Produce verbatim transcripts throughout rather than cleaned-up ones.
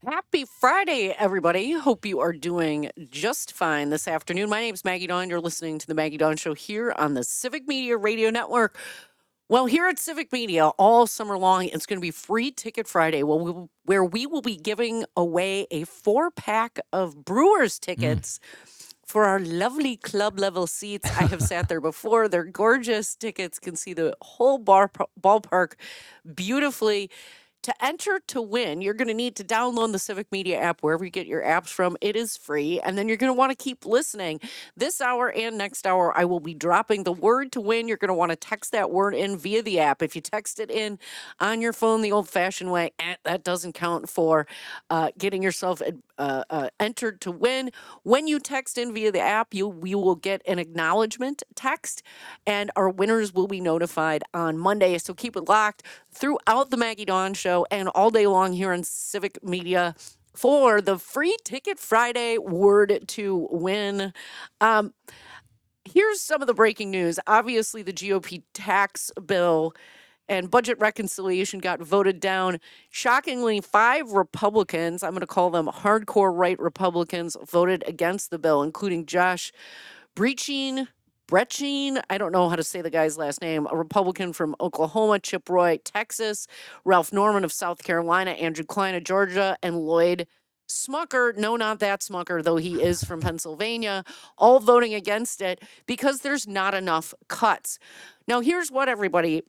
Happy Friday, everybody. Hope you are doing just fine this afternoon. My name is Maggie Dawn. You're listening to the Maggie Dawn Show here on the Civic Media Radio Network. Well, here at Civic Media, all summer long, it's going to be Free Ticket Friday, where we will, where we will be giving away a four-pack of Brewers tickets mm. for our lovely club-level seats. I have sat there before. They're gorgeous tickets. Can see the whole bar ballpark beautifully. To enter to win, you're going to need to download the Civic Media app wherever you get your apps from. It is free, and then you're going to want to keep listening. This hour and next hour, I will be dropping the word to win. You're going to want to text that word in via the app. If you text it in on your phone the old-fashioned way, eh, that doesn't count for uh, getting yourself uh, uh, entered to win. When you text in via the app, you we will get an acknowledgement text, and our winners will be notified on Monday. So keep it locked throughout the Maggie Dawn Show and all day long here on Civic Media for the Free Ticket Friday word to win. Um, here's some of the breaking news. Obviously, the G O P tax bill and budget reconciliation got voted down. Shockingly, five Republicans, I'm going to call them hardcore right Republicans, voted against the bill, including Josh Breaching, Bretchine, I don't know how to say the guy's last name, a Republican from Oklahoma, Chip Roy, Texas, Ralph Norman of South Carolina, Andrew Klein of Georgia, and Lloyd Smucker, no, not that Smucker, though he is from Pennsylvania, all voting against it because there's not enough cuts. Now, here's what, everybody,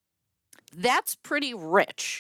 that's pretty rich.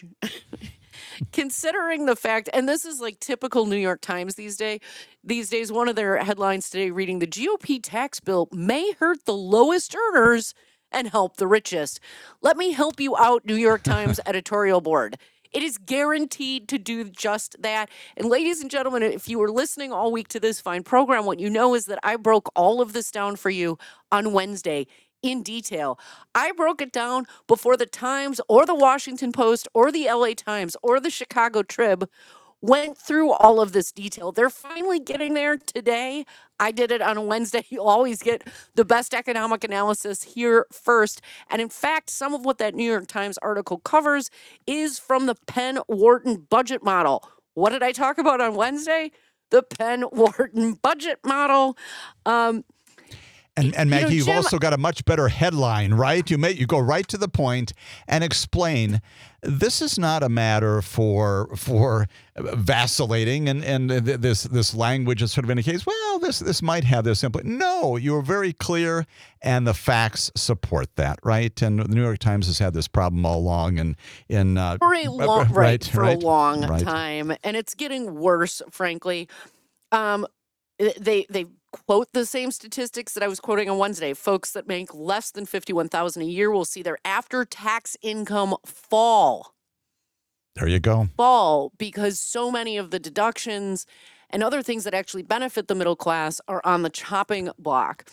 Considering the fact, and this is like typical New York Times these days, these days, one of their headlines today reading, the G O P tax bill may hurt the lowest earners and help the richest. Let me help you out, New York Times editorial board. It is guaranteed to do just that. And ladies and gentlemen, if you were listening all week to this fine program, what you know is that I broke all of this down for you on Wednesday in detail. I broke it down before the Times or the Washington Post or the L A Times or the Chicago Trib went through all of this detail. They're finally getting there today. I did it on a Wednesday. You'll always get the best economic analysis here first. And in fact, some of what that New York Times article covers is from the Penn-Wharton budget model. What did I talk about on Wednesday? The Penn-Wharton budget model. Um, And, and Maggie, you know, you've Jim, also got a much better headline, right? You may, you go right to the point and explain this is not a matter for for vacillating and, and this this language is sort of indicates, well, this this might have this input. No, you were very clear, and the facts support that, right? And the New York Times has had this problem all along, and in uh, for a long, right, right, for right, a long right. time, and it's getting worse, frankly. Um, they they. quote the same statistics that I was quoting on Wednesday. Folks that make less than fifty-one thousand dollars a year will see their after-tax income fall. There you go. Fall because so many of the deductions and other things that actually benefit the middle class are on the chopping block.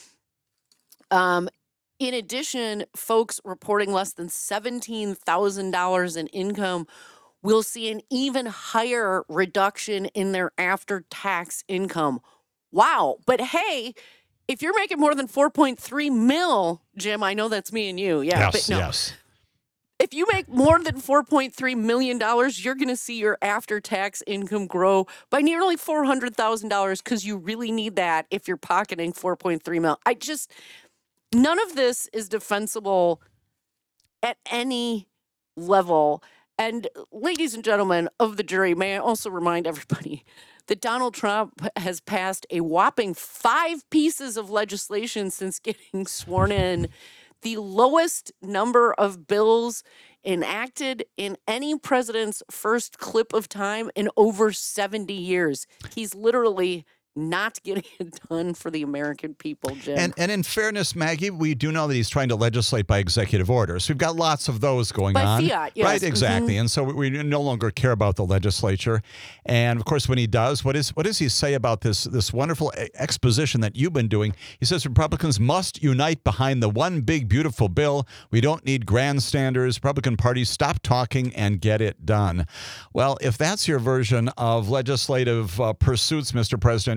Um, in addition, folks reporting less than seventeen thousand dollars in income will see an even higher reduction in their after-tax income. Wow. But hey, if you're making more than four point three mil, Jim, I know that's me and you. Yeah. Yes, but no. yes. If you make more than four point three million dollars, you're going to see your after-tax income grow by nearly four hundred thousand dollars because you really need that if you're pocketing four point three mil. I just, none of this is defensible at any level. And ladies and gentlemen of the jury, may I also remind everybody that Donald Trump has passed a whopping five pieces of legislation since getting sworn in, the lowest number of bills enacted in any president's first clip of time in over seventy years. He's literally not getting it done for the American people, Jim. And, and in fairness, Maggie, we do know that he's trying to legislate by executive order. So we've got lots of those going by on. Fiat, yes. Right, exactly. Mm-hmm. And so we no longer care about the legislature. And of course, when he does, what is what does he say about this, this wonderful exposition that you've been doing? He says Republicans must unite behind the one big, beautiful bill. We don't need grandstanders. Republican Party, stop talking and get it done. Well, if that's your version of legislative uh, pursuits, Mister President,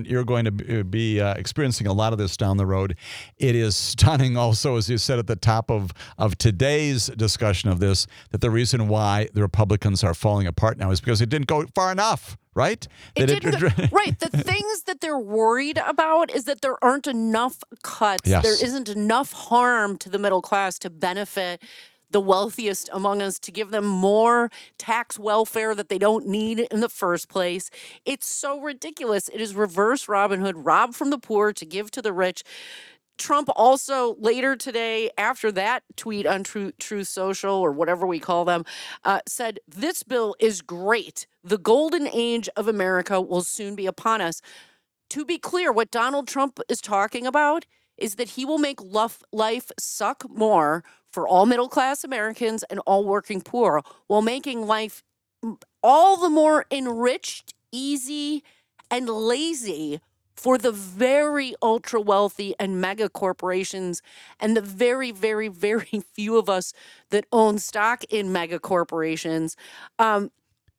you're going to be be, uh, experiencing a lot of this down the road. It is stunning also, as you said at the top of, of today's discussion of this, that the reason why the Republicans are falling apart now is because it didn't go far enough, right? It That didn't go, right. The things that they're worried about is that there aren't enough cuts. Yes. There isn't enough harm to the middle class to benefit the wealthiest among us, to give them more tax welfare that they don't need in the first place. It's so ridiculous. It is reverse Robin Hood, rob from the poor to give to the rich. Trump also later today, after that tweet on True Truth Social or whatever we call them, uh, said, "This bill is great. The golden age of America will soon be upon us." To be clear, what Donald Trump is talking about is that he will make luff- life suck more for all middle-class Americans and all working poor, while making life all the more enriched, easy, and lazy for the very ultra-wealthy and mega corporations and the very, very, very few of us that own stock in mega corporations. Um,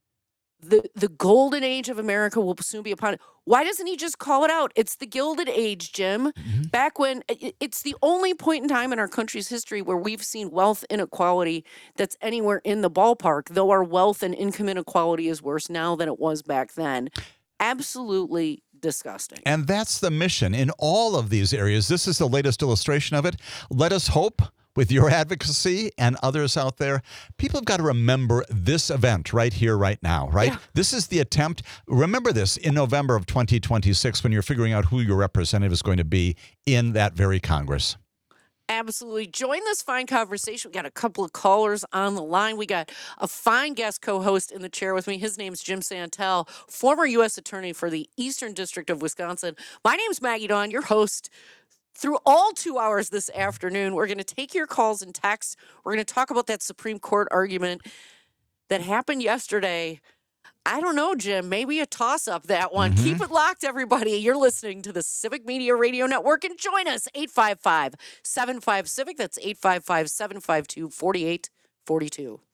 the the golden age of America will soon be upon it. Why doesn't he just call it out? It's the Gilded Age, Jim. Mm-hmm. Back when it- it's the only point in time in our country's history where we've seen wealth inequality that's anywhere in the ballpark, though our wealth and income inequality is worse now than it was back then. Absolutely disgusting. And that's the mission in all of these areas. This is the latest illustration of it. Let us hope, with your advocacy and others out there, people have got to remember this event right here, right now, right? Yeah. This is the attempt. Remember this in November of twenty twenty-six when you're figuring out who your representative is going to be in that very Congress. Absolutely. Join this fine conversation. We got a couple of callers on the line. We got a fine guest co-host in the chair with me. His name's Jim Santel, former U S attorney for the Eastern District of Wisconsin. My name's Maggie Dawn, your host. Through all two hours this afternoon, we're going to take your calls and texts. We're going to talk about that Supreme Court argument that happened yesterday. I don't know, Jim. Maybe a toss-up, that one. Mm-hmm. Keep it locked, everybody. You're listening to the Civic Media Radio Network, and join us, eight five five, seven five, CIVIC. That's eight five five, seven five two, four eight four two.